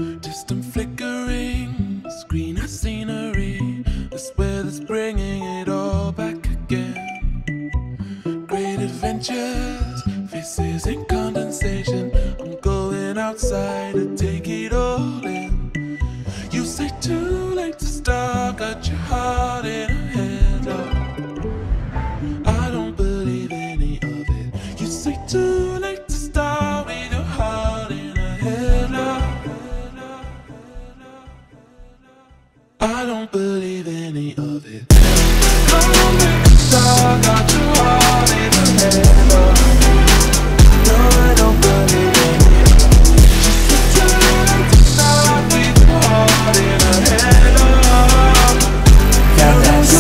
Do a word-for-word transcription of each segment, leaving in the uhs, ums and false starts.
Distant flickering, screen of scenery, the square that's bringing it all back again. Great adventures, faces in condensation. I'm going outside to take it all in. You say too late to start, got your heart in a headlock. I don't believe any of it. You say too late to start with your heart in a headlock. I don't believe any of it. Come on, make a start, got your heart in a headlock. No, I don't believe any of it. Just too late to start with your heart in a headlock. Yeah, that's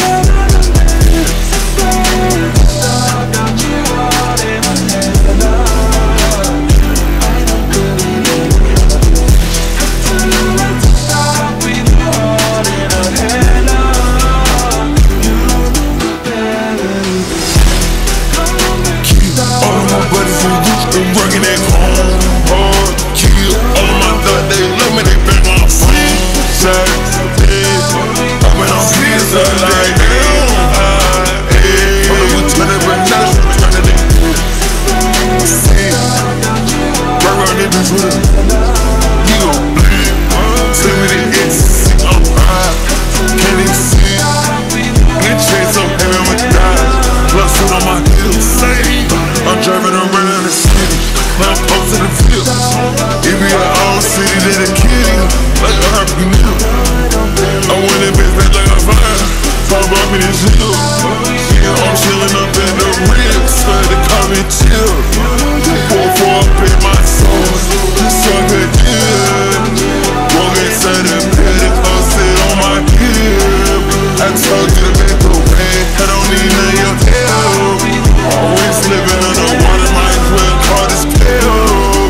working at home, hard, kill all of my thoughts, they love me, they back my phone. Saturday, I've been on pizza like hell. Hey, I'm twenty, but now I'm trying to see. Right around in this room, you gon' bleed. Say me the X, I'm high, can't even see. Get chased up, heavy, I'ma die. Blood suit on my heels, I'm driving around the city. Now I'm posted in field. It be our own city that a kid like a happy new. I went in bed like a fire. Talk about me this hill. Yeah, I'm chillin' up in the rib. So they call me chill. Four four up in my soul. So good deal. Walk inside the bed and close it on my hip. I told you to make the way. I don't need none of your help. Always living underwater, might as well call this pill.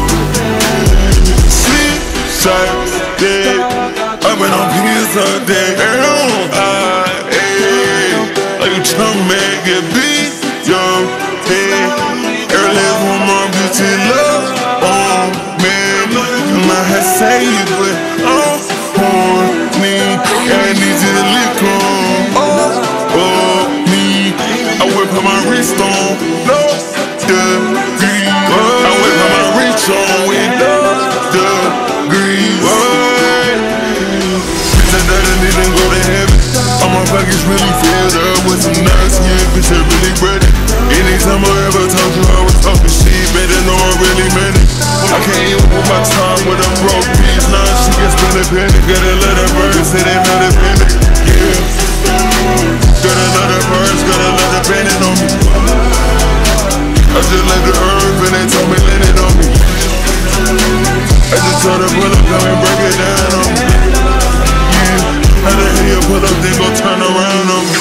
Sleep, sight, dead. I've been on pizza day. I, ayy, like you tryna make it beat, yo, hey. Early as one more beauty love on me. My head say you but I'm horny. I need you to lick on, oh, oh, me. I whip on my wrist on, no, the green. I whip on my reach on with the, the green. Bitch, I done didn't go to heaven. All my pockets really filled up with some nuts, yeah, bitch, I really ready. Anytime I ever talk to her, I was talking shit, better know I really meant it. I can't even put my time with a broke bitch, now she can spend a penny. Gotta let her bird say they not a penny, yeah. Gotta let her birds, gotta let her penny on me. I just let the earth and they told me let it on me. I just told her pull up, come and break it down on me. Yeah, how the hell you pull up, then go turn around on me.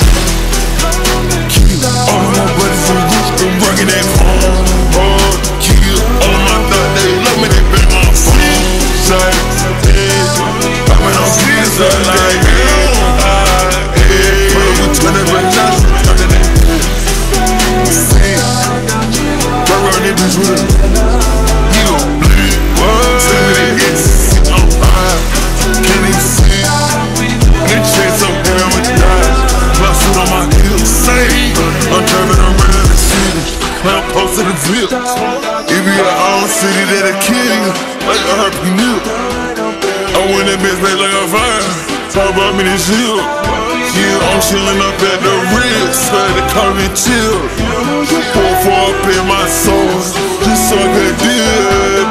All of my buddies are rich, been working at home, hard, kill. All of my thoughts, they love me, they bang my phone. Saturday, I've been on pizza like hell. Hey, put up with twenty, but now I'm turning it. See, right around in this room, you gon' bleed. Say me the X, I'm high, can't even see. Get chased up, heavy, I'ma die. Blood suit on my heels, say. I'm driving around the city, now I'm posted in field. It be our own city that a kid like a happy new. I went in bitch like a fire. Talk about me this hill. Yeah, I'm chillin' up at the rib, so they call me chill. Four four up in my soul, just so I could deal.